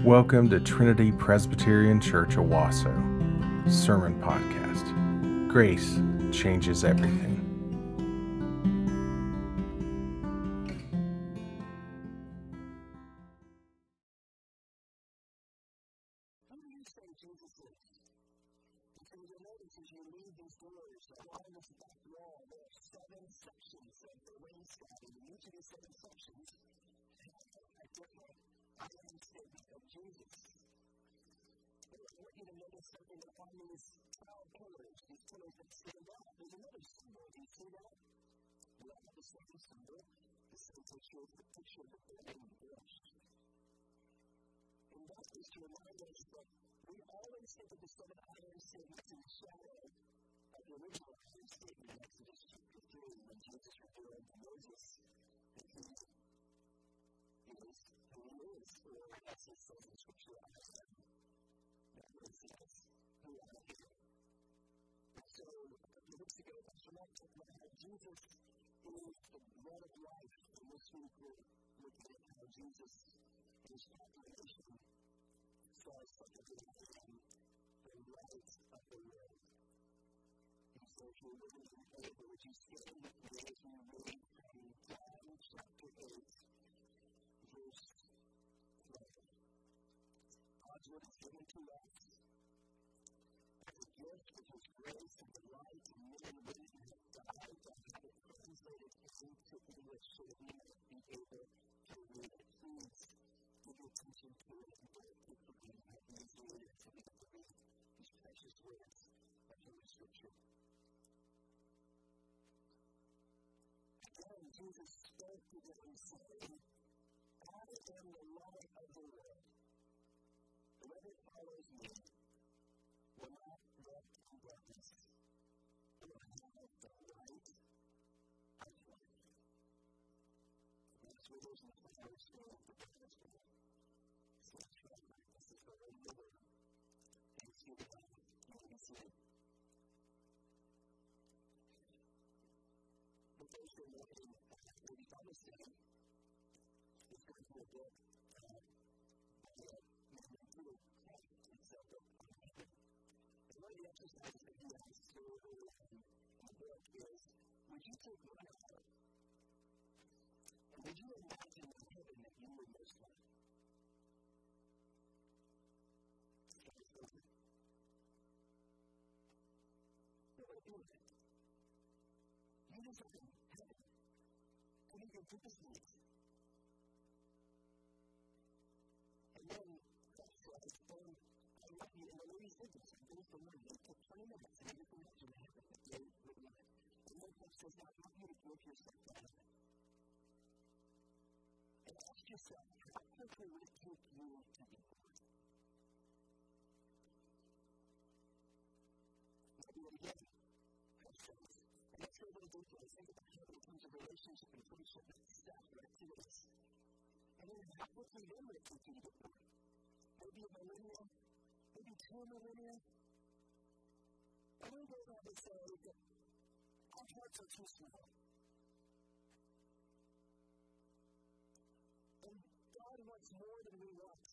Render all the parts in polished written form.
Welcome to Trinity Presbyterian Church Owasso Sermon Podcast. Grace changes everything. Who do you say Jesus is? Because you'll notice as you read these doors, along this back wall, there are 7 sections of the wainscoting, and each of these 7 sections have a different iron statement of Jesus. I want you to notice something that on these 12 pillars, these pillars that stand out, there's another symbol. Do you see that? We all have the same symbol. The same picture is the picture of the burning bush. And that is to remind us that we always think of the 7 iron statements in the shadow of the original iron statement in Exodus chapter 3 when Jesus revealed to Moses that he is who he is, or as he says in Scripture, I am. That really says who I am. And so, a couple of weeks ago, Pastor Mark talked about how Jesus is the bread of life, and this week we're looking at how Jesus in his proclamation says such a good thing, the light of the world. And so if you're living in favor, would you stand with me as we read from John chapter 8, verse 12. God's word is given to us as a gift of his grace and delight, and men and women have died to have it translated into English so that we might be able to read it. Please give your attention to it and bear it for me. Help me to read it so we can read these precious words of Holy Scripture. Again, Jesus spoke to them, saying, I am the light of the world. Whoever follows me will not walk in darkness, but will have the light of life. That's where there's no fire stand for the gospel. So that's right. This is the way of the word. And it's here to help you can see it. The Thursday morning, Lady Thomas said, is going through a book by a man named Peter Craft. It's a book on heaven. And one of the exercises that he has to do in the book is, would you take 1 hour and would you imagine the heaven that you would most like? Try to think it. What would do with it? You design heaven. What are your deepest needs? And then that says, I want you, and the ladies did this, and those for money, they took 20 minutes and everything that you have that they would like. And then God says, now I want you to give yourself to heaven. And ask yourself, how quickly would it take you to be born? Now do it again. And let's go a little deeper. Let's think about heaven in terms of relationship and friendship and stuff or activities. And then how quickly then would it take you to get born? Maybe a millennia, maybe 2 millennia. And we go on to say that our hearts are too small. And God wants more than we want.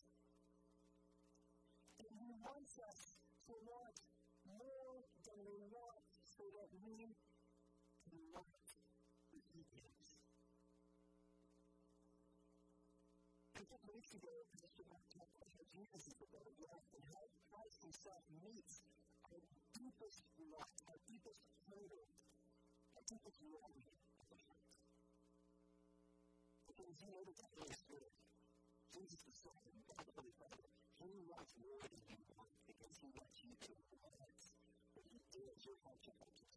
And he wants us to want more than we want so that we can want what he gives. A couple of weeks ago, Pastor Mark talked about how Jesus is the bread of life and how Christ himself meets our deepest want, our deepest hunger, our deepest longing of the heart. Because you know that the Holy Spirit, Jesus the Son, and God the Holy Father, he wants more than you want because he wants you to realize that he is your heart to focus.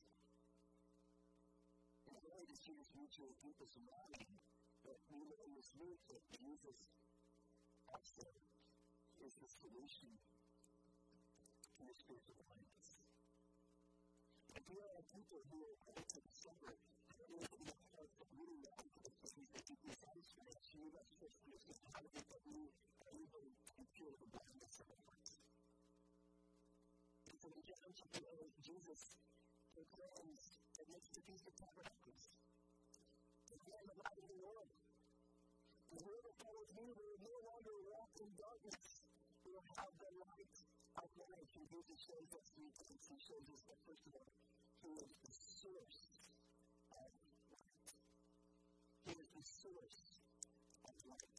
And the way to see this mutual deepest longing, but we know in this root that Jesus also is the solution to your spiritual blindness. And there are people who are able to discover how it is in their heart that really long for the things that deeply satisfy us. You must first understand how it is that we are able to feel the blindness of our hearts. And so in John chapter 8, Jesus proclaims amidst the Feast of Tabernacles, I am the light of the world. And whoever follows me will no longer walk in darkness, will have the light of life. And Jesus shows us three things. He shows us that, first of all, he is the source of light. He is the source of light.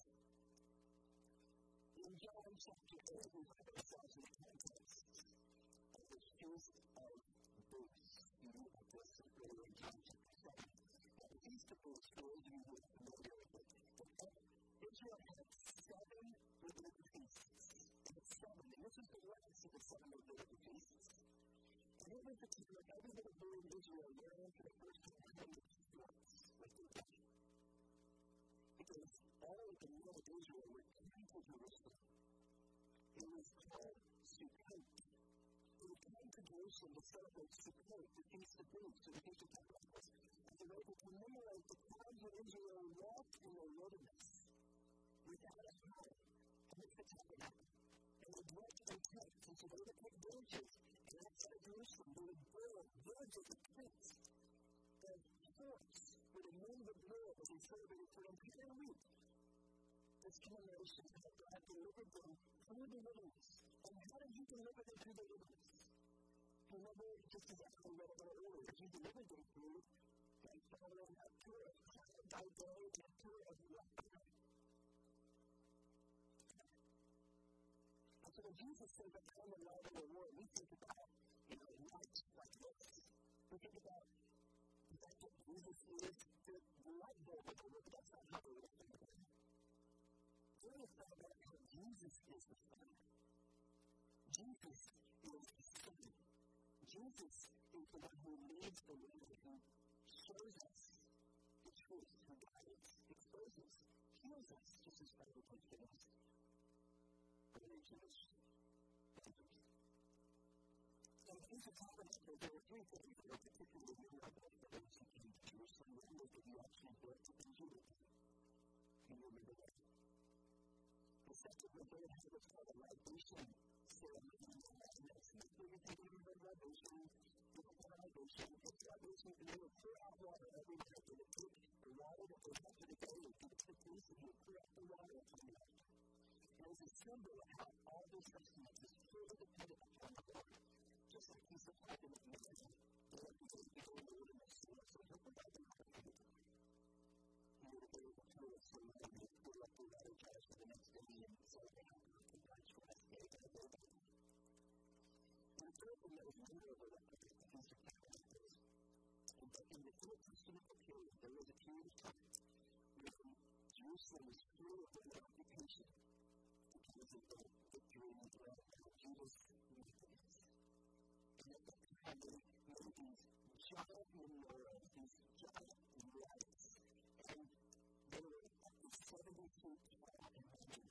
In John chapter 8, we find ourselves in the context of the Feast of Booths. You know about this earlier in John chapter 7. The Feast of Booths, for those of you who are familiar with it, Israel had 7 rabbinic feasts. It had 7, and this is the last of the 7 rabbinic feasts. And it was the time that every little boy in Israel learned for the first time how to make forts with their body. Because all of the men of Israel were coming to Jerusalem. It was called Sukkot. They would come to Jerusalem to celebrate Sukkot, the Feast of Booths, or the Feast of Tabernacles, as a way to commemorate the times when Israel walked in the wilderness without a home amidst the tabernacle. And they dwelt in tents, and so they would take villages, and outside of Jerusalem, they would build villages of tents, of forts, where the men would live as they celebrated for an entire week. This commemoration is how God delivered them through the wilderness. And how did he deliver them through the wilderness? Remember, just as I read about earlier, he delivered them through by following a tour of cloud by day and a tour of light by night. And so when Jesus says that I'm the light of the world, we think about, lights like this. We think about the fact that Jesus is the light bulb of the world, but that's not how we're looking at it. Then we found out how Jesus is the sun. Jesus is the sun. Jesus is the one who leads the way, who shows us the truth, who guides, exposes, heals us, just as Bible teaches us. So in the Feast of Tabernacles, there were 3 things that were particularly memorable for those who came to Jerusalem. One was that you actually built a Jerusalem. Can you remember that? The second was they would have what's called a libation ceremony in the Madness. And that's where you think of a libation, you don't have a libation, it's a libation, and they would pour out water every night. They would take the water that they had for the day and give it to the priest, and he would pour out the water until the night. It was a symbol of how all this sustenance is fully dependent upon the Lord. Just like he supplied them with medicine, they would be able to go in the wilderness to work, so he'll provide them with everything. He would be able to pour it so that they would pour up the water jars for the next day and so they have to lunch for that day to go back. And the third thing that was memorable about the Feast of Tabernacles is that in the Old Testament period, there was a period of time when Jerusalem was full of their occupation. Because of the victory and threat of Judas Maccabees. And at that time, they made these giant menorahs, these giant lights, and they were up to 70 feet tall and high.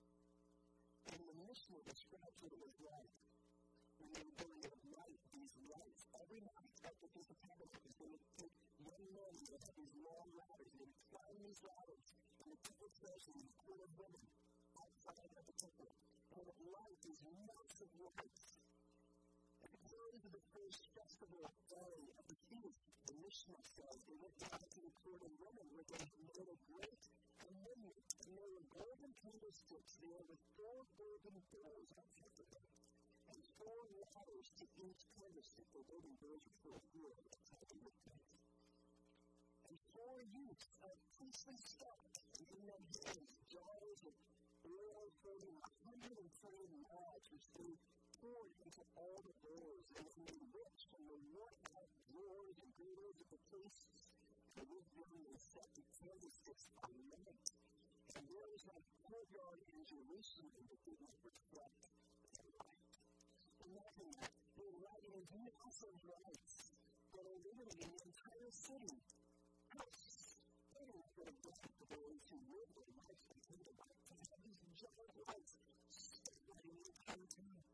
And the Mishnah describes what it was like when they were going to light these lights every night at the Feast of Tabernacles. They would take young men who would have these long ladders, and they would climb these ladders, and the temple treasures and the court of women outside of the temple, and would light these massive lights. At the close of the first festival day of the feast, the Mishnah says they went down to the court of women where they had made a great amendment, and there were golden candlesticks there with 4 golden bowls on top of them, and 4 ladders to each candlestick. The golden bowls were full of wood, that's how they looked at it. And 4 youths of priestly stuff, and in their hands jars of oil floating 120 lads, which they poured into all the bowls, and then they ripped from the worn-out drawers and girdles of the priests, and with them they set the candlesticks on light. And there was not a courtyard in Jerusalem that did not reflect their light. Imagine that. They were lighting in massive lights that are illuminating the entire city. How stunning it would have been for those who lived their lives until the light to have these giant lights spreading the entire town.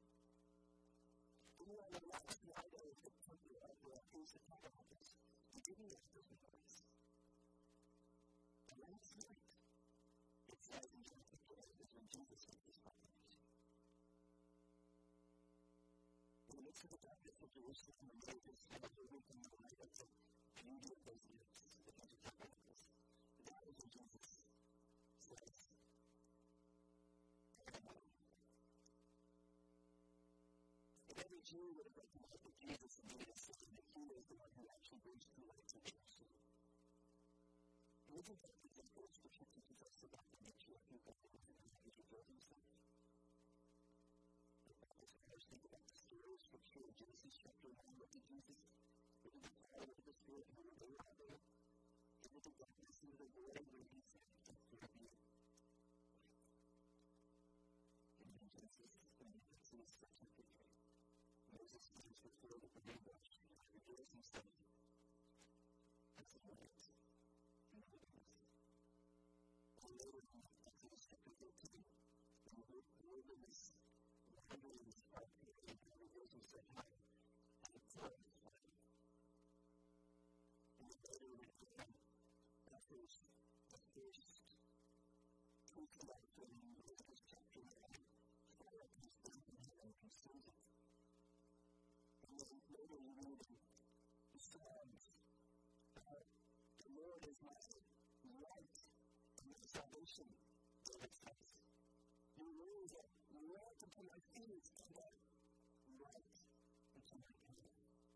And on the last night of the temple of the Feast of Tabernacles, they didn't have Christmas lights. The last night, it says in John 15, is when Jesus made his proclamation. In the midst of the darkness of Jerusalem, the Moses had overlooking the light of the beauty of those gifts, the Feast of Tabernacles. That was when Jesus says, every Jew would have recognized that Jesus is the Son, that he is the one who actually brings true light to the nation. And we can take the example of Scripture teaches us about the nature of who God is and how he reveals himself. Let's think about the story of Scripture in Genesis chapter 1. What did Jesus, what did the Father, what did the Spirit, and when they were out there, into the darkness into the world where he said, let there be light. And in Genesis, when he gets in his second victory, Moses stands before the burning bush and reveals himself as a light in the wilderness. And later in Exodus chapter 13, when the wilderness wanderings are and he reveals himself as a cloud of fire. And then later we find the first truth about him in Leviticus chapter 9. Fire comes down from heaven and consumes it. And then later we read in the Psalms about the Lord is my light and my salvation, David says. Your words are light unto my feet and a light unto my path.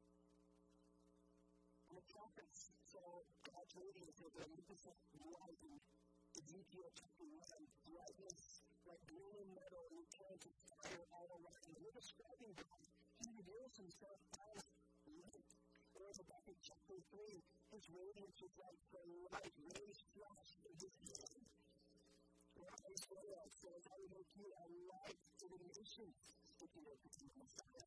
And the prophets saw God's radiance as a magnificent light in Ezekiel chapter 1, brightness like gleaming metal and return to fire all around. And we're describing God. He reveals himself as light. Or in Habakkuk chapter 3, his radiance was like the light raised flash in his hand. Isaiah says, I will make you a light to the nations, speaking of the Messiah.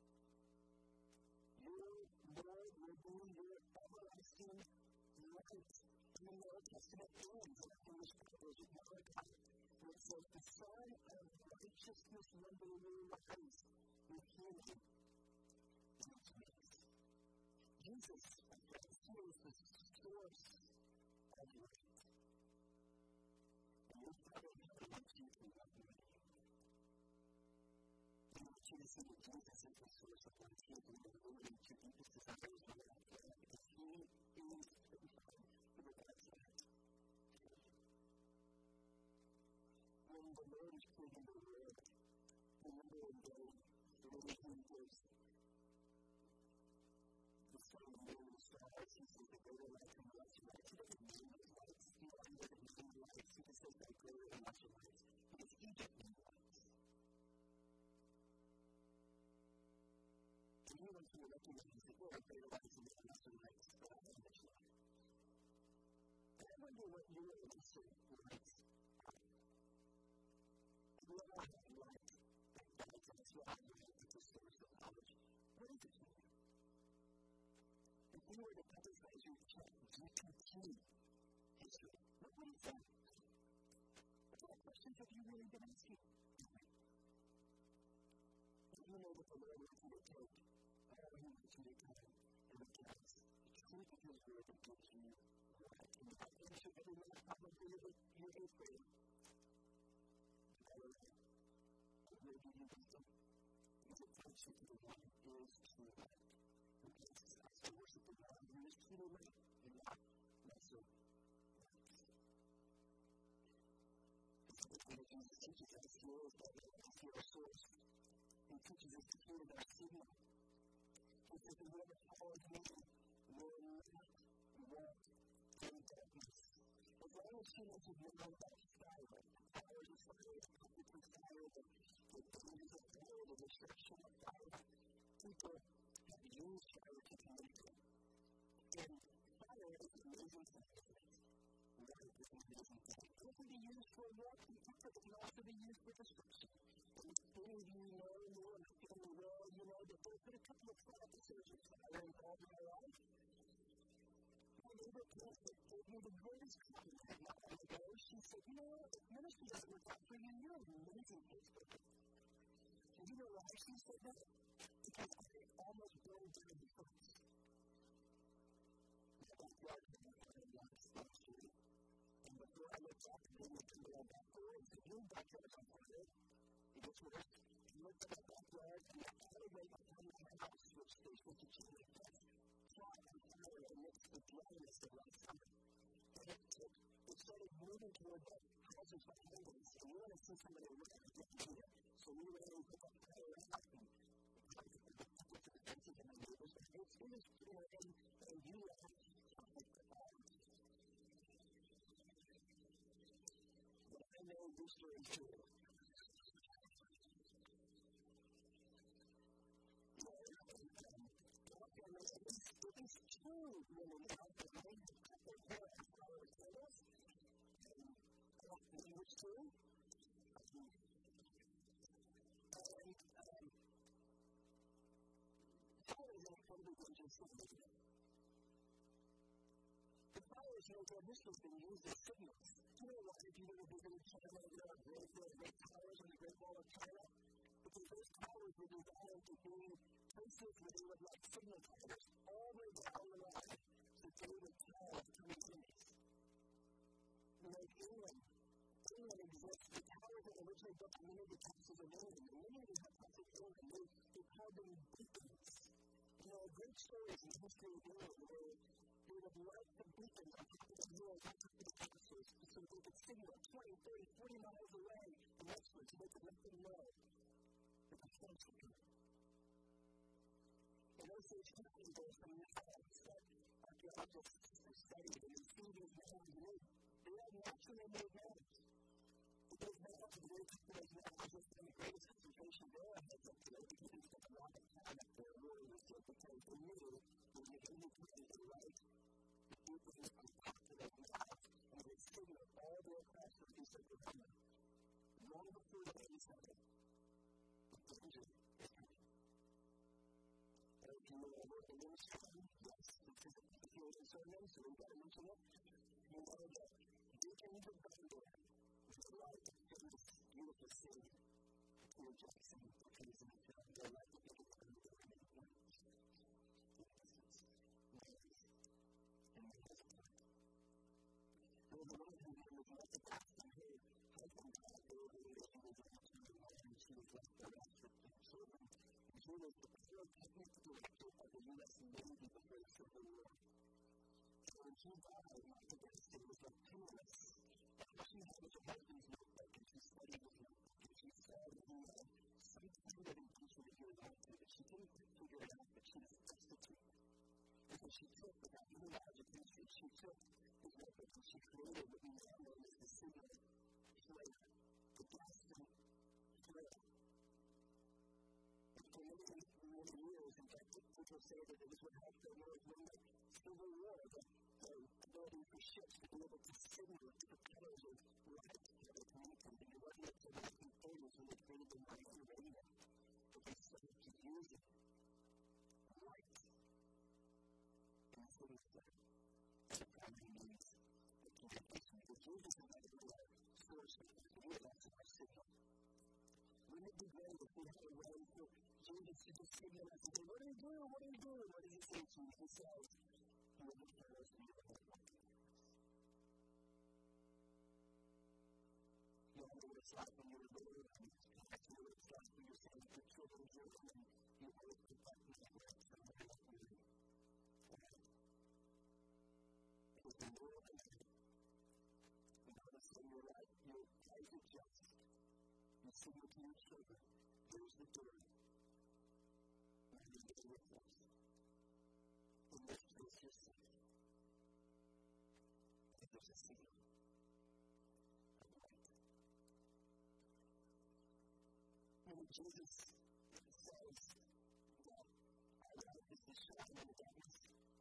Your Lord will be your everlasting light. In the Old Testament ends, in the English Bible, in Malachi, and it says, the Son of righteousness one day will rise with healing in its midst. Jesus, my friends, he is the source of light. And your Father in heaven wants you to love him. He wants you to see that Jesus is the source of light. He is the Lord and your deepest desires in life, because he is the Father who provides light. When the Lord is creating the world, remember in day, the way he gives the sun, the moon, the stars, he says the greater light and lesser light. He doesn't name those lights. He doesn't name lights. He just says that greater and lesser lights. Because Egypt named lights. And he wants you to recognize that there are greater lights and lesser lights, but I am much light. And I wonder what your lesser lights are. We all have light that guides us. We all have light that's a source of knowledge. What is it for you? If you were to emphasize your GPT history, what would it say? What kind of questions have you really been asking? And you know that the Lord wants you to take all he wants you to come and recognize the truth of his word that gives you light. And I answer every one probably your eighth grade. It will give you wisdom. Because it points you to the one who is true light. Who places us to worship the one who is true light and not lesser lights. And so the thing that Jesus teaches us here is that we have to see our source. He teaches us to hear our signal. He says that whoever follows me will not walk in darkness. As long as humans have known about fire, fire is a fire, the public is fire, the dangers of fire, the destruction of fire, people have used fire to communicate. And fire is an amazing thing. Light is an amazing thing. It can be used for warmth and comfort, it can also be used for destruction. And many of you know, more in the family world, you know that there's been a couple of practices of fire involved in our life. My neighbor gave me the greatest compliment not long ago. She said, you know, if ministry doesn't work out for you, you're an amazing Facebook. And you know why she said that? Because I almost burned down the house. My backyard had been fire last year. And before I looked up, I looked to the back door and said, your backyard's on fire. It gets worse. I looked at my backyard and the alleyway behind my house, which there's such a chain of death, caught on fire amidst the dryness of last summer. And it started moving toward the houses behind us. And we want to see somebody around to get to it. So we were able to put that fire out and experience, and you have but I know this story too. It is true women out there that their parents are sinners, and I don't believe it's true. And fire is incredibly dangerous for me. The fires know that this has been used as signals. You know why if you've ever visited China, there are great towers on the Great Wall of China? Because those towers were designed to be places where they would like signal towers all the way down the line so they would tell coming enemies. Like England exists, the towers that originally built many of the castles of England, and many of them have castles of England, they called them beacons. Great stories in the history of England where they would light the beacons on top of the hill, on top of the castles, so they could signal 20, 30, 40 miles away the westward, so they could let them know that the French were coming. And those things happen based on the facts that archaeologists have studied, and they see these mounds, they have naturally made mounds. Those mounds are very popular now, just in the greatest concentration there heads up there, because they spent a lot of time up there really research, because they knew that the enemy couldn't be right. The people who were popular now, and they signaled all the way across the east of Oklahoma, long before the 87, the danger is coming. And if you know about the ministry, yes, because if you're in sermon, so we've got to mention it, you know that Deacons of Thunder is a light in this beautiful city, Peter Jackson, because of the light that they can come to the right point. And the husband. There was a woman who was like the pastor, her husband died over the age of 22, and she was left the rest of her children. And she was the pure technical director of the U.S. Navy before the Civil War. So when she died, not the best, it was like penniless. And she had her husband's notebook, and she studied his notebook, and she said that he had some kind of intention to hear about it, but she didn't quite figure it out, but she was destitute. And so she took, without any education, she took his notebook, and she created what we now know as the signal prayer, the blessing prayer. And for many years, in fact, people say that it was what helped them win the Civil War, the ability for ships to be able to signal different colors of light to other communities. And it wasn't until the 1930s when they created the Morse radio that they started to use it. Light in the city center. That's a primary means of communication. Because Jesus is not really our source of communication, that's our signal. Wouldn't it be great if we had a way for Jesus to just signal us and say, what do we do? What do we do? What does he say to you? He says, you will look for us and you will look for us. You know what it's like when you're little, and that's what it's like when you're saying your children's room, and you always put that in the way of somebody else with you. It was the world of it. You notice when you're right, your eyes are just. You signal to your children, here's the door. And you get with us. In this place, you're safe. And there's a signal of light. When Jesus says that our light is to shine in the darkness,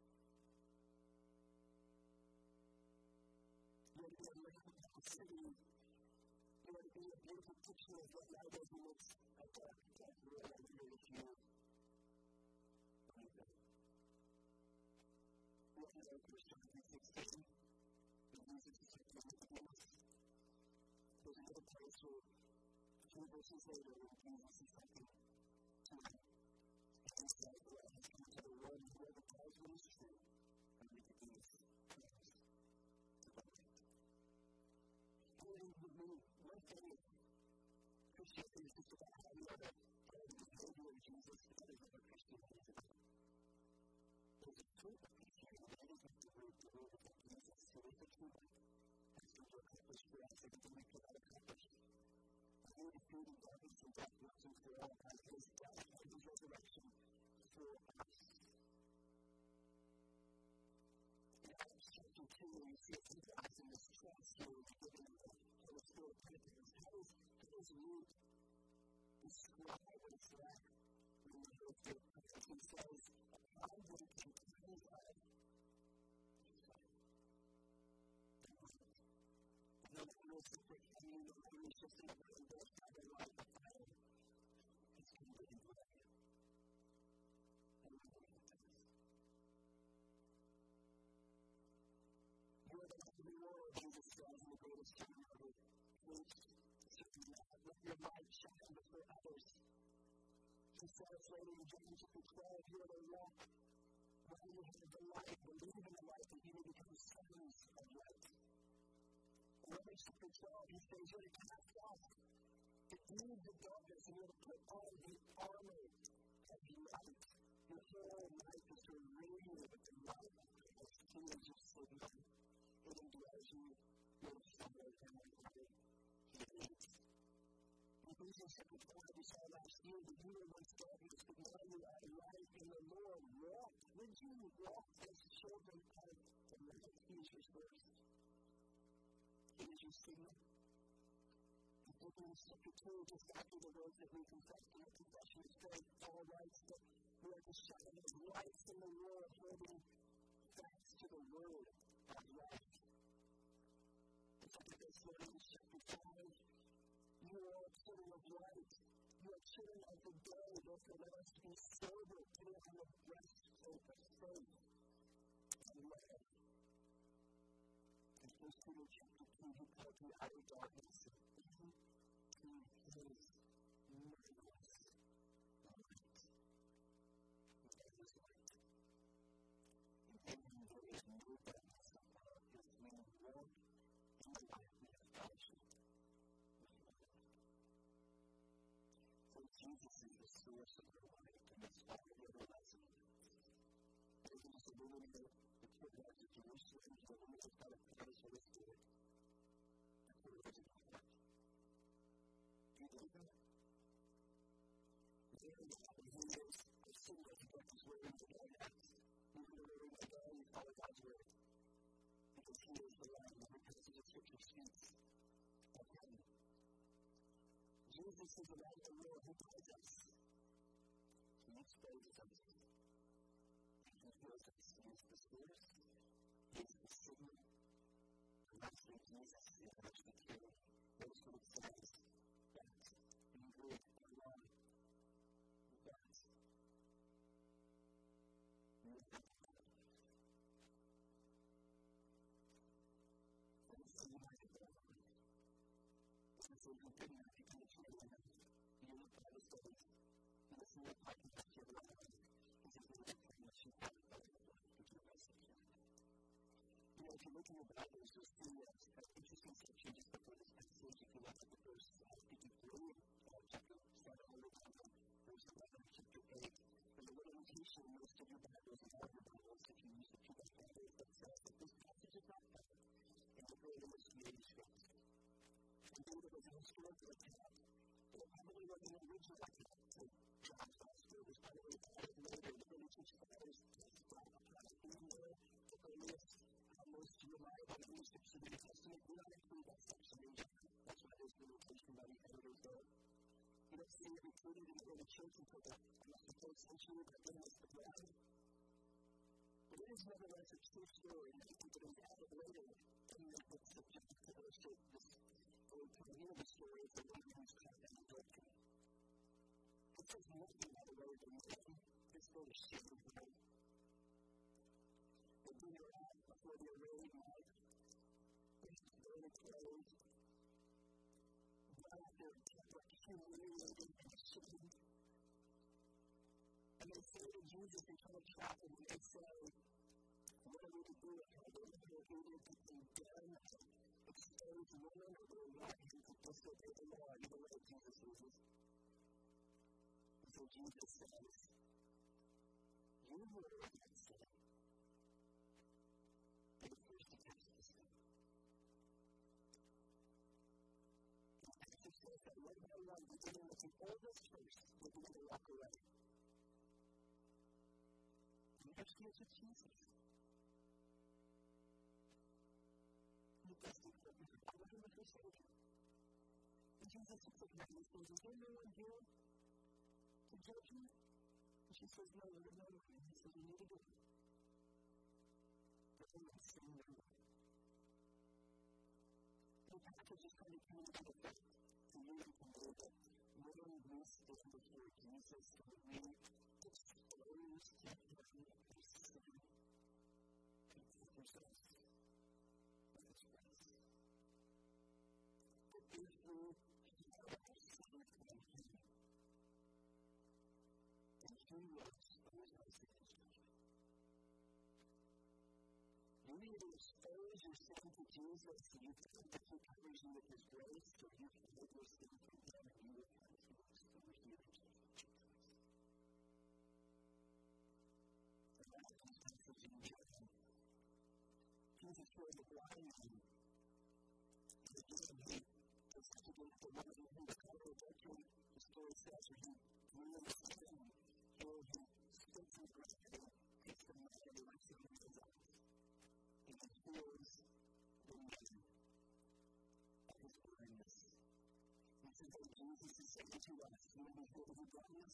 you're going to look at the city. You want to be a beautiful picture of what light is when it's a dark world here with you. Believe it. What is our First John 3:16? That Jesus is talking about Nicodemus. There's another place where a few verses later where Jesus is talking to him. And he says, the light has come into the world, and whoever tells what is true, and Nicodemus comes to the light. One thing of Christianity is just about how you are the behavior of Jesus, but that is what Christianity is about. There's a truth of Christianity, that is not the word of Jesus. So if the truth has been accomplished for us, everything we could not accomplish. And we are food and darkness and death, nothing for all, by his death and his resurrection for us. chapter 2, you see us utilizing this trust here with giving the Holy Spirit Pentecost. How does Luke describe what it's like when the Holy Spirit comes? He says, upon them came tongues of and then the Holy Spirit came and he was just in the room, those kind of like the fire. It's completely black. And we're going to do this. You are the light of the world, Jesus says in the greatest sermon ever preached. Let your light shine before others. He says later in John chapter 12, you are the rock. When you have the light, believe in the light, that you may become sons of light. In Romans chapter 12, he says you're to cast off the deeds of darkness and you're to put on the armor of light. Your whole life is to renew with the light of Christ. He is your signal. It indwells you. You're somewhere in the light. He is. In Ephesians chapter 5, we saw last year that you were once darkness, but now you are light in the Lord. Walk. Would you walk as children of the light? He is your source. He is your signal. In Philippians chapter 2, just after the words that we confessed in our confession of faith, Paul writes that we are to shine as lights in the world, holding fast to the word of life. In 2 Thessalonians chapter 5, you are children of light. You are children of the day. Therefore, let us be sober, putting on the breastplate of faith and love. In 1 Peter chapter 2, he called you out of darkness and into his marvelous light. There is light. In him there is no darkness at all. If we walk in the light, we have fellowship. So Jesus is the source of our light, and it's all the other lessons. There's this ability to put out to Jerusalem, to the woman of God, to the Holy Spirit, to put it into the heart. Do you believe that? There is God who is the single who puts his word into our hearts. Even though we're in the God, we follow God's word. Because he is the light, and the passage of Scripture speaks of him. Jesus is the light of the world who guides us. He exposes us. He heals us. He is the source. He is the signal. And lastly, Jesus is actually true. Those who it says that in Greek and love, that is the light of the world. And so you didn't have to come to him. You look at his face. And this is like you have to rely on. This is the light in which you have to live with your message. You know, if you look in your Bibles, you'll see an interesting section just before this passage. If you look at the verse 53, chapter 7, verse 11, chapter 8, there's a little notation in most of your Bibles and all your Bibles, if you use the Peter Bibles, that says that this passage is not found in the greatest manuscript. Indeed, it was a historical account. It probably wasn't an original account. So, John's Gospel was probably added later. The early church fathers testified about it being there. The earliest, most reliable manuscripts of the New Testament do not include that section in John. That's why there's limitation by the editors there. You don't see it included in the early church until the 4th century, but then it's the ground. But it is nevertheless a true story, and I think it was added later in the books of John to illustrate this. When we hear the story of the lady who's caught in adultery, it says nothing by the way that this girl is shamed her. They bring her out before the arrayed knight, barely clothed, brought out their temper, humiliated and ashamed. And they say to Jesus and try to trap him, and they say, what are we to do with her? They are either to condemn her. Expose women or they want him to disobey the law. Either way, Jesus uses. And so Jesus says, you who are against sin, be the first to cast the stone. And Pastor says that one by one, beginning with the oldest first, will begin to walk away. And here's with Jesus. your Savior. And Jesus looks at her and he says, is there no one here to judge you? And she says, no, there's no one. And he says, you need to go. But they would say no one. The passage is kind of coming to the fact to you and to me that when we stand before Jesus and we expose to him our sin, he covers us with his grace. But if we have our sin from him, then he will expose us to his judgment. You need to expose your sin to Jesus so you can that he covers you with his grace, so you can get your sin from him and you will have to expose you to Jesus. The last passage in John, Jesus healed the blind man. And again, he was to get the one who was called adultery. The story says that he drew the sin, healed him, spit some bread, and takes the mud and wipes it on his eyes. And he heals the man of his blindness. This is what Jesus is saying to us. You know, healed of your blindness.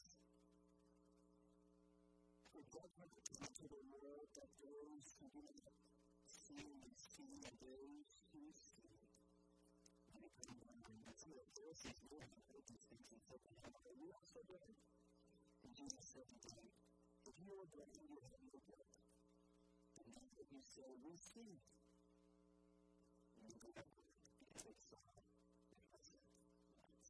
For judgment to come to the world that those who do not see and see and those who see may become blind. That's what the Pharisees knew how to put these things and said to him, are you also blind? And Jesus said to them, if you are blind, you have no guilt. And now that you say, we see, you go back because they saw because of lights.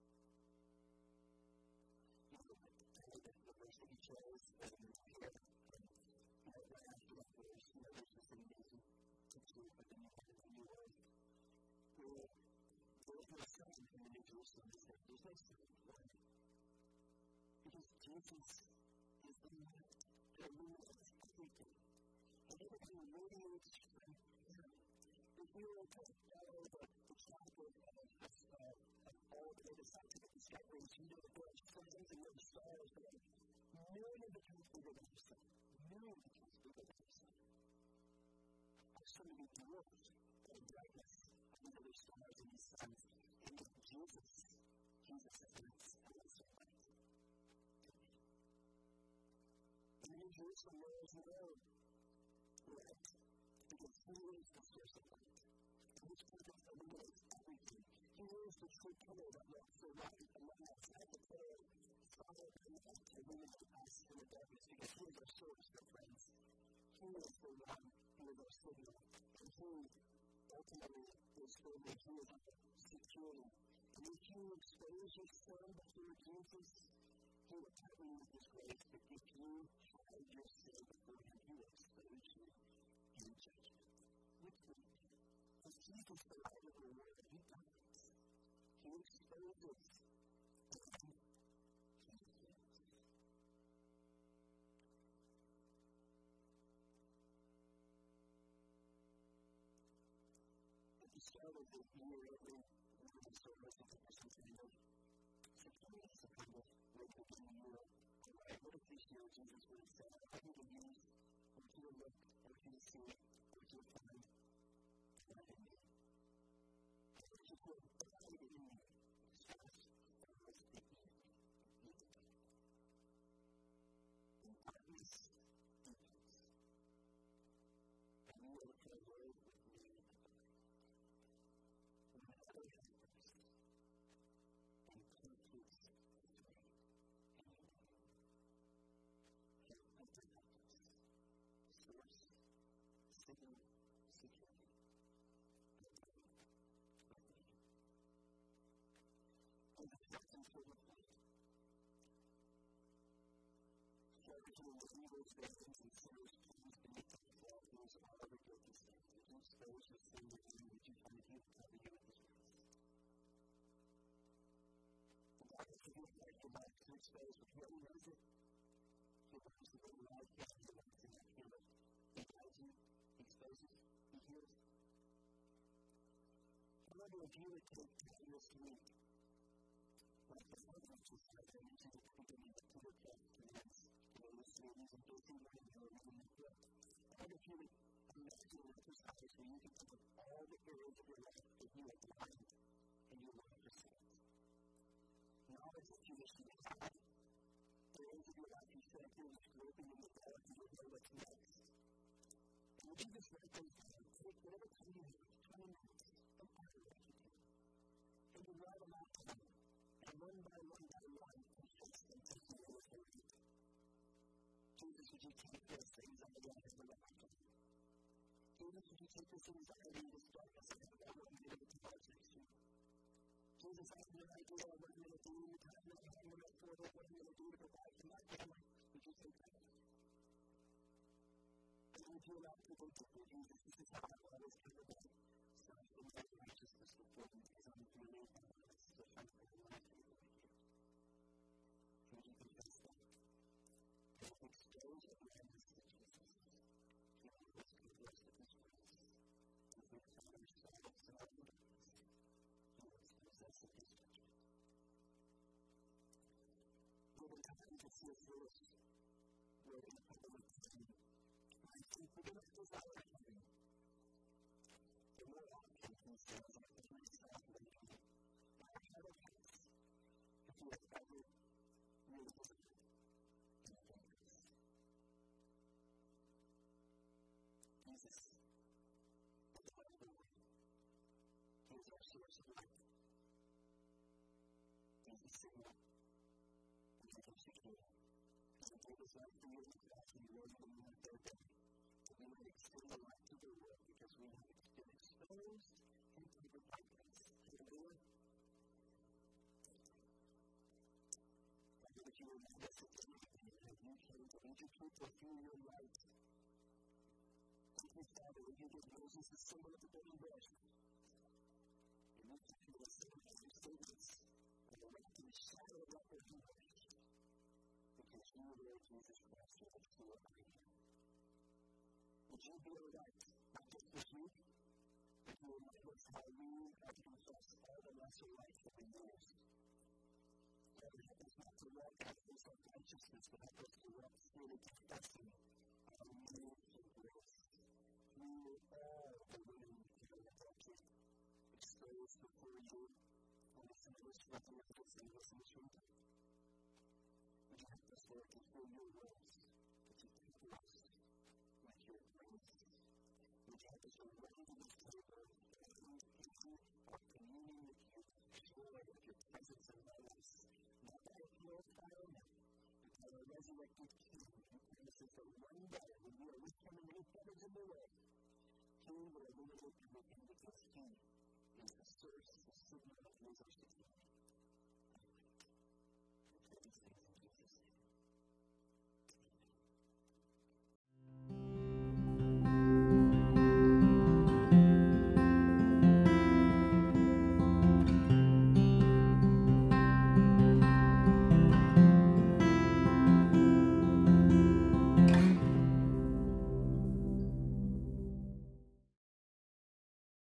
You know, the verse that he chose, here, right after that verse, there's this amazing picture of the new earth, where there's no sun in the New Jerusalem. There's no sun. Why? Because Jesus is the light that illuminates everything. And everything radiates from him. If we were to follow the track of all the latest scientific discoveries, you know that there are planets and there are stars that are millions of times bigger than our sun. Millions of times bigger than our sun. Our sun will be dwarfed by the brightness of these other stars and these suns. And with Jesus is the light. And in Jerusalem, there is no light, because he is the source of light. Which purpose illuminates everything. He is the true pillar that looks for light among us, like the pillar solid enough to illuminate us in the darkness, because he is our source, my friends. He is the one who is our signal, and he ultimately is holy. He is our security. And if you expose your sin before Jesus, he will cover you with his grace, but if you hide your sin before him, he will expose you in judgment. Which will be? As Jesus, the light of the world, he does. He exposes and he heals. At the start of the year, every one of the service of the person saying, so can we just kind of wait to begin the year? Alright, what if this year Jesus would have said, I need to use, I want you to look, I want you to see, I want you to find, and I didn't do it. I want you to abide in me, express, and rest in me. In darkness, in peace. And you will look at the word with me in the dark. When I have rest, and complete victory in you. Help and protect us. Source, signal, security. And the captain for the flight. Foraging the evils, blessings, and sinners, please beneath the fall, those are every guilty sin. If you expose your sin with you, would you find he will cover you with his grace? God is giving you your life to expose, but he already knows it. He knows the very life, he knows it, he heals it. He guides you, he exposes, he heals. However, if you would take time this week, like the Father just said, I need you to come to me to the death commands. You know, this is a busy morning, you're reading the book. I wonder if you would imagine an exercise where you can think of all the areas of your life that you are blind and you long for sight. Knowledge that you wish to have. Areas of your life you feel like you're groping in the dark and you don't know what's next. And you do this right those down. Take whatever time you have, 20 minutes, don't matter what you do. And you write them out down. And one by one, confess them to you with your feet. Jesus, would you take this anxiety out of my life? Jesus, would you take this anxiety and this darkness out of my life and give it to God next to you? Jesus, I have no idea what I'm going to do. I have no idea what I'm going to do to provide for my family. Would you take that? And would you allow people to say, Jesus, this is how I've always come about. So I think that righteousness before you is unfeeling and honest. So thank you for life and with you. Would you confess that? And expose every endless to Jesus. You know, let's be blessed with his grace. And we can find ourselves in our goodness. Possess of his judgment. Over time, to see us first, where we have over time, I think we're going to desire heaven. The more often he says, I put myself lately, I have a case, if you have ever really desired in the darkness. Jesus is the only way. He is our source of life. He's the signal. He's the secure. He gave his life for you on the cross and he rose again on the third day. That we might extend the light to the world because we have been exposed into the darkness. Hallelujah. I pray that you will remind us today that you came to lead your people through your light. Thank you, Father, that you give Moses the symbol of the burning bush. And you took you the symbol of your statements. And the light in the shadow of what we're doing. Because you, Lord Jesus Christ, are the true light. Would you be our light, not just this week, but you remind us how we have confessed all the lesser lights that we use. Lord, help us not to walk out of self-righteousness, but help us to walk through the confessing our need for grace. Through all the women who are broken, exposed before you, and some of us recommend us and listen to you. Would you help us, Lord, to hear your words, that you take us with your grace? Would you help us to run to this table and our communion with you, joy of your presence among us, not by a pure fire, but by a resurrected King who promises that one day when we are with him and many feathers in the way, he will illuminate everything because he is the source, the signal of his our security.